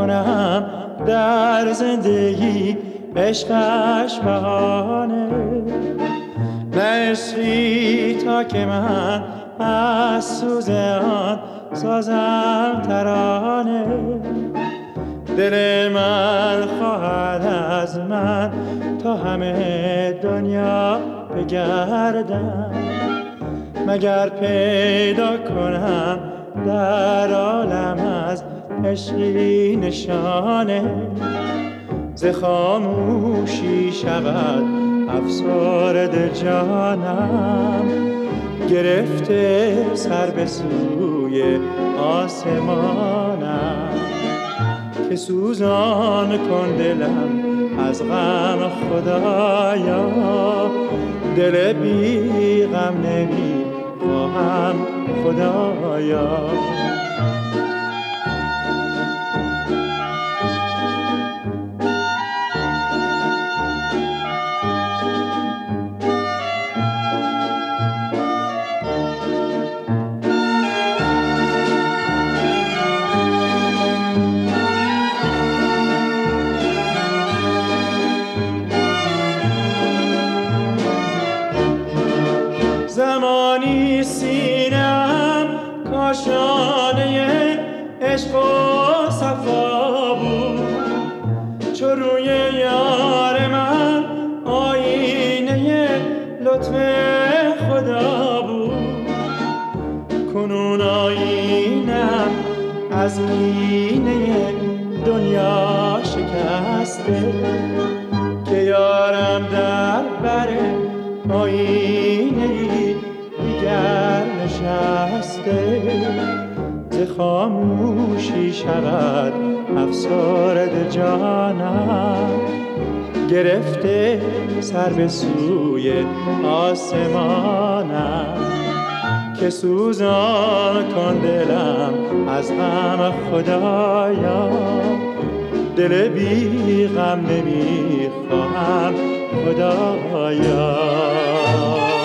کنم در زندگی عشقش بهانه. نه عشقی تا که من از سوز آن سازم ترانه. دل من خواهد از من تا همه دنیا بگردم، مگر پیدا کنم در عالم از عشقی نشانه. ز خاموشی شود افسرده جانم، گرفته سر به سوی آسمانم. که سوزان کن دلم از غم خدایا، دل بی غم نمی خواهم خدایا. زمانی سینه‌ام کاشانه عشق و صفا بود، چو روی یار من آینه لطف خدا بود. کنون آینه‌ام از کینه دنیا شکسته، که یارم در بر آینه‌ای دیگر نشسته. ز خاموشی شود افسرده جانم، گرفته سر به سوی آسمانم. که سوزان کن دلم از غم خدایا، دل بی غم نمی خواهم خدایا.